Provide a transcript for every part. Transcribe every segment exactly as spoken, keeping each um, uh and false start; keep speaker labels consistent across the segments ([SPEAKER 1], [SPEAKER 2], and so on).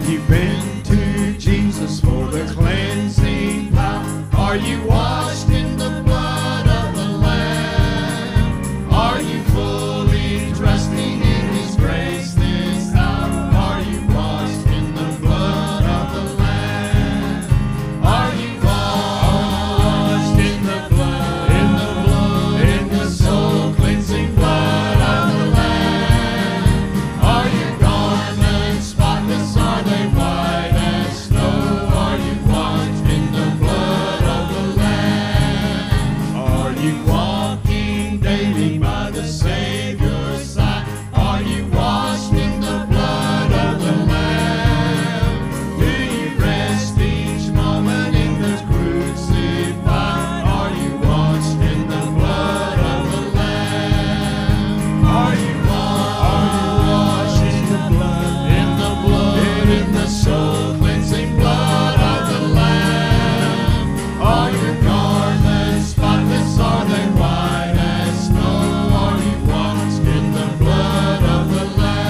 [SPEAKER 1] you been to Jesus for the cleansing power? Are you washed in the blood of the Lamb? Are you fully trusting in His grace this hour? Are you washed in the blood of the Lamb? Are you washed in the blood, in the blood, in the soul cleansing blood of the Lamb? Are your garments spotless? Are they white as snow? Are you washed in the blood of the Lamb? Are you walking daily by the Savior's side? Are you washed in the blood of the Lamb? Do you rest each moment in the crucified? Are you washed in the blood of the Lamb? Are you washed in the blood, in the blood, in the soul cleansing blood of the Lamb? Are your garments spotless? Are they white as snow? Are you washed in the blood of the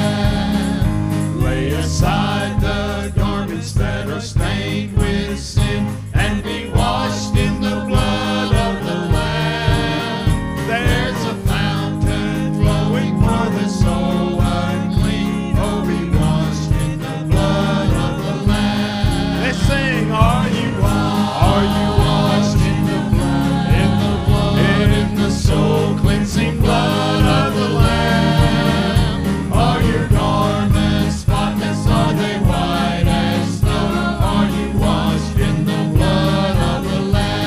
[SPEAKER 1] Lamb? Lay aside the garments that are stained with sin and be washed in the blood of the Lamb. There's a fountain flowing for the soul unclean. Oh, be washed in the blood of the Lamb. Let's sing. Are you washed? Are you washed in the blood, in the blood, and in the soul cleansing blood of the Lamb? Are your garments spotless? Are they white as snow? Are you washed in the blood of the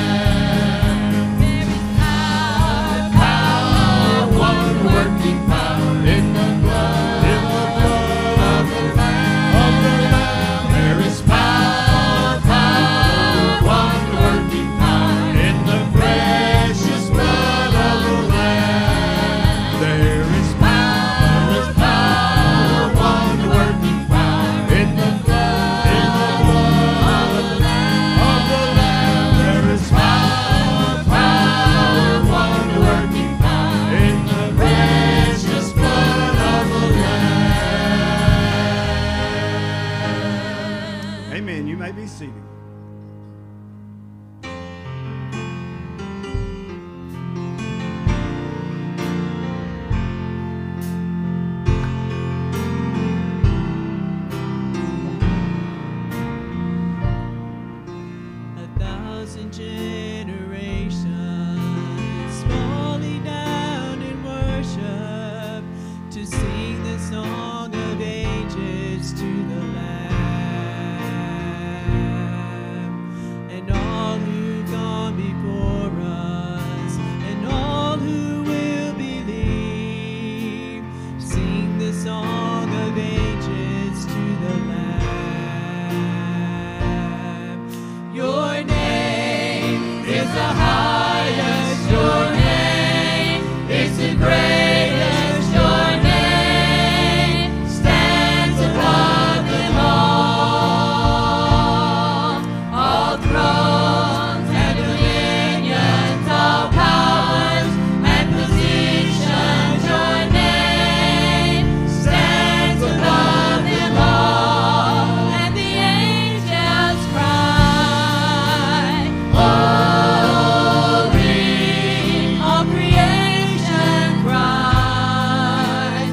[SPEAKER 1] Lamb?
[SPEAKER 2] There is power,
[SPEAKER 1] Power, wonder-working power in the blood, in the blood of the Lamb, of the Lamb. There is power, power, wonder-working power in the precious blood of the Lamb. There is power, there is power, wonder-working power in the blood, in the blood of the Lamb, of the Lamb. There is power, power, wonder-working power in the precious blood of the Lamb. Amen. You may be seated.
[SPEAKER 2] a thousand generations falling down in worship to sing the song of ages to the Lamb. And all who've gone before us and all who will believe sing the song of ages to the Lamb. Your name is the highest, your name is the greatest, your name stands above them all. All thrones and dominions, all powers and positions, your name stands above them all. And the angels cry, holy, all creation cries,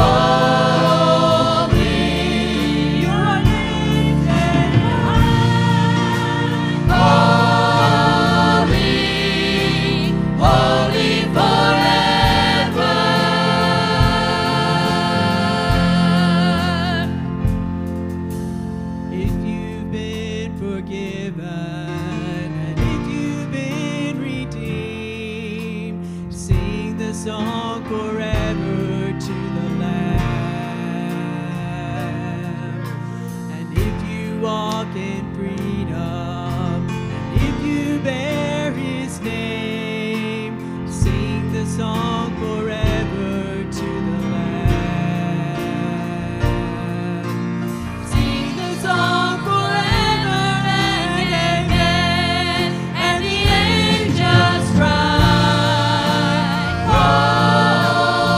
[SPEAKER 2] holy, you are lifted high, holy, holy forever. If you've been forgiven and if you've been redeemed, sing the song forever to the Lamb. And if you walk in freedom and if you bear His name, sing the song forever to the Lamb. Sing the song forever and amen, and the angels cry, holy,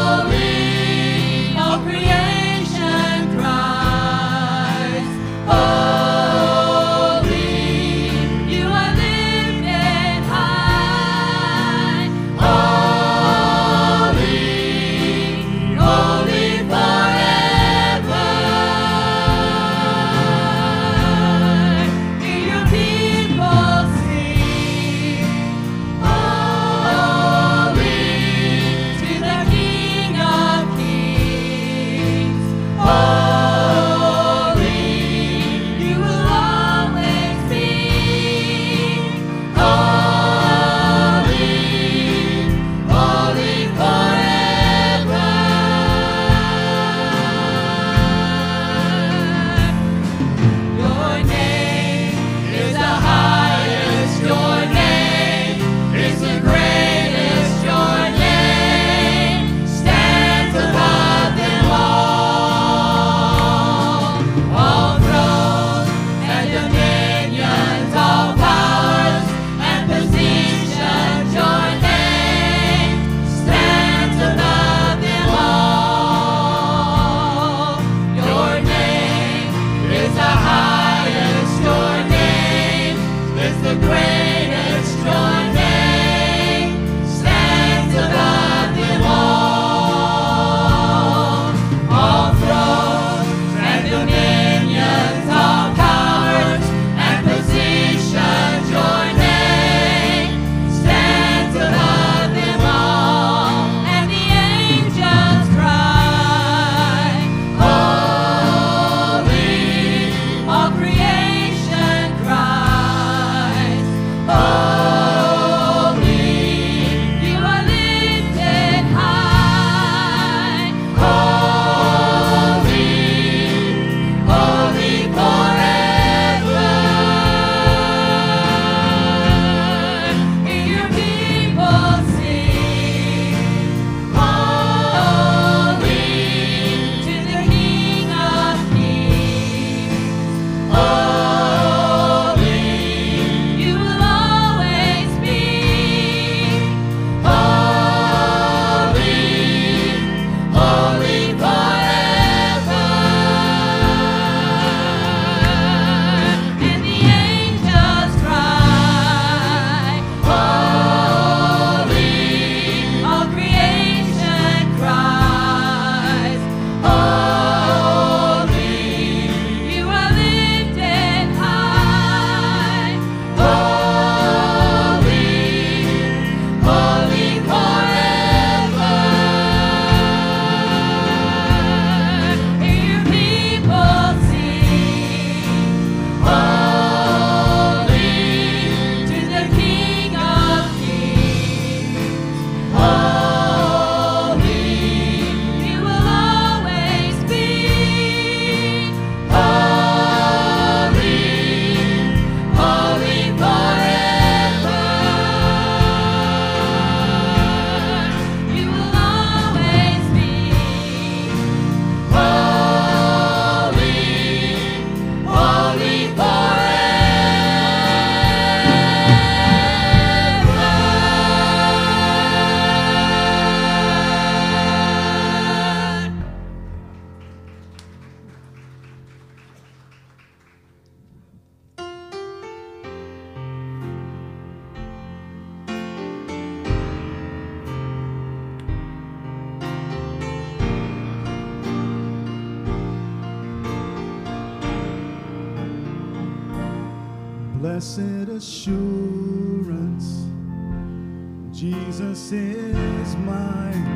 [SPEAKER 1] Blessed assurance, Jesus is mine.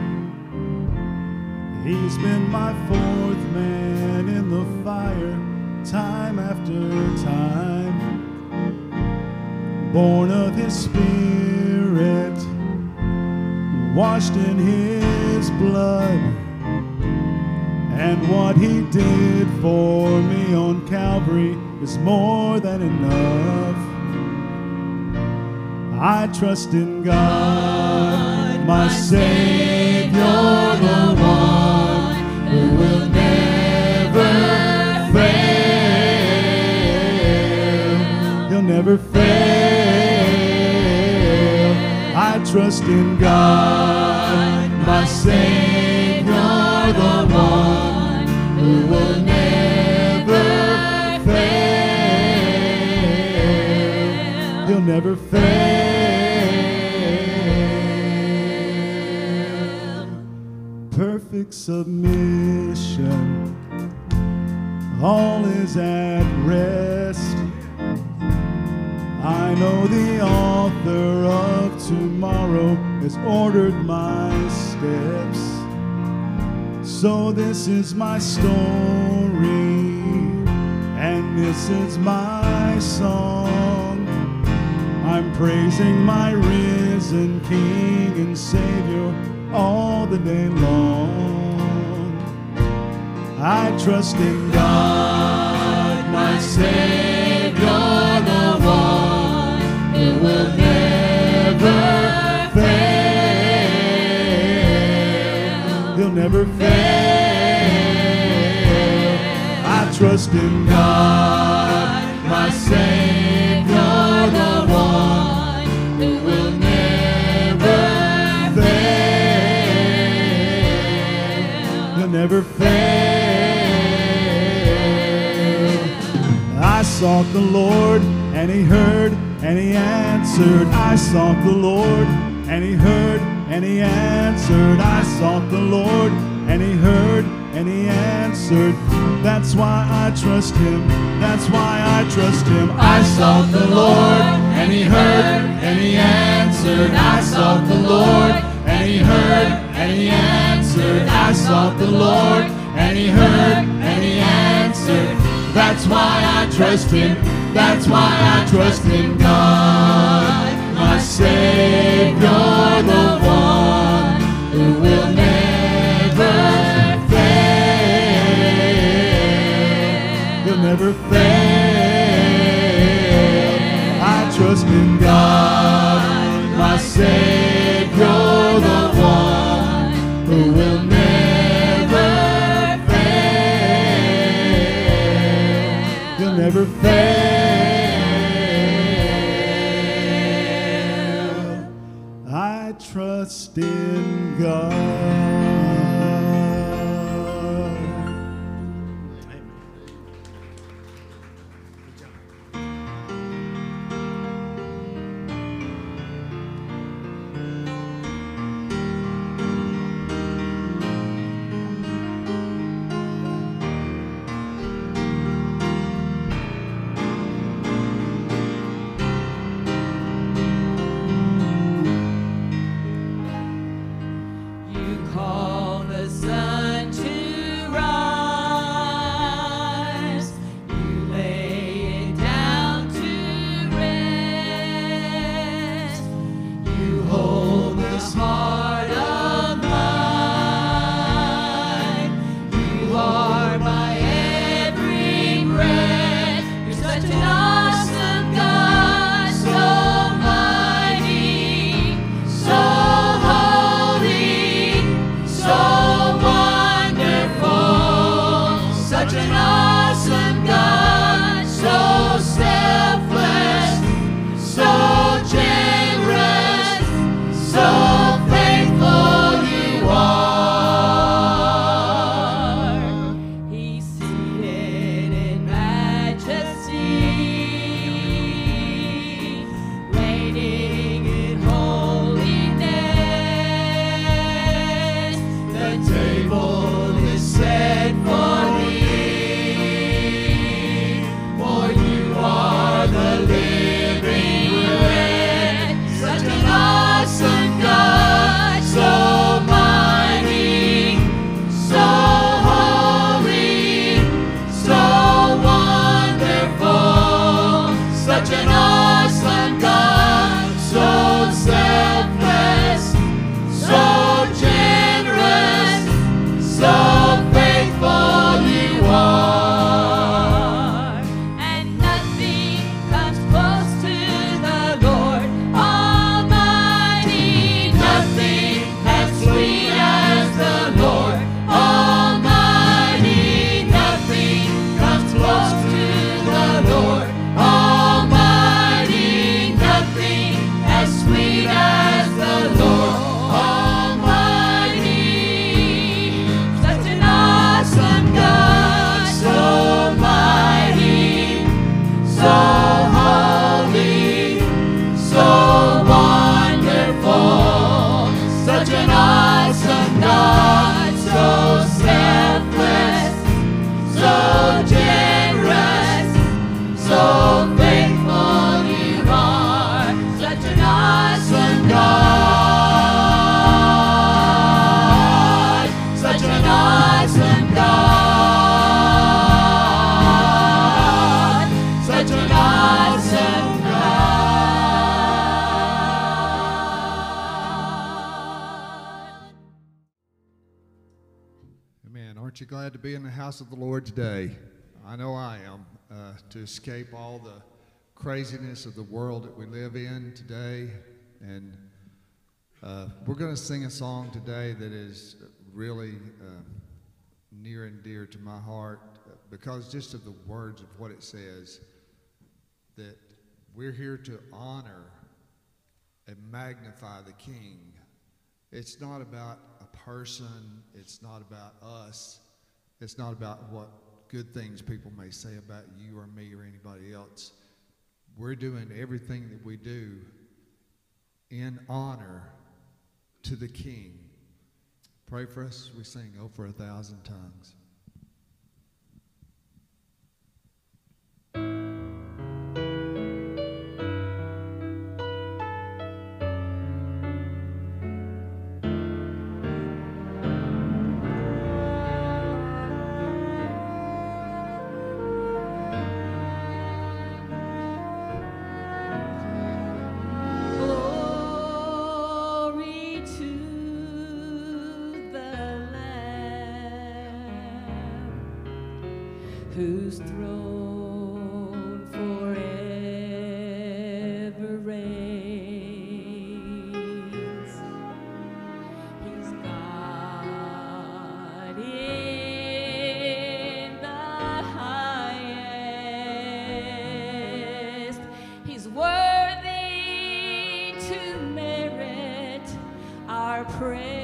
[SPEAKER 1] He's been my fourth man in the fire, time after time. Born of his Spirit, washed in his blood, and what he did for me on Calvary is more than enough. I trust in God, my Savior, the one who will never fail. He'll never fail. I trust in God, my Savior, the one who will never fail. He'll never fail. Perfect submission, all is at rest. I know the author of tomorrow has ordered my steps. So this is my story, and this is my song. I'm praising my risen King and Savior all the day long. I trust in God, my Savior, the one who will never fail. He'll never fail. I trust in God, my Savior, the one who will never fail. He'll never fail. I sought the Lord, and he heard, and he answered. I sought the Lord, and he heard, and he answered. I sought the Lord, and he heard, and he answered. That's why I trust him. That's why I trust him. I sought the Lord, and he heard, and he answered. I sought the Lord, and he heard, and he answered. I sought the Lord, and he heard, and he answered. That's why I trust him. That's why I trust in God, my Savior, the one who will never fail. He'll never fail. I trust in God, my Savior, the one who will never fail. He'll never fail. I trust in God.
[SPEAKER 2] You call
[SPEAKER 1] Amen. Aren't you glad to be in the house of the Lord today? I know I am, uh, to escape all the craziness of the world that we live in today. And uh, we're going to sing a song today that is really uh, near and dear to my heart because just of the words of what it says, that we're here to honor and magnify the King. It's not about a person. It's not about us. It's not about what good things people may say about you or me or anybody else. We're doing everything that we do in honor to the King. Pray for us. We sing "Oh for a Thousand Tongues."
[SPEAKER 2] Whose throne forever reigns. He's God in the highest. He's worthy to merit our praise.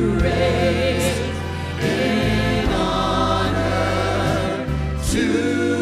[SPEAKER 2] To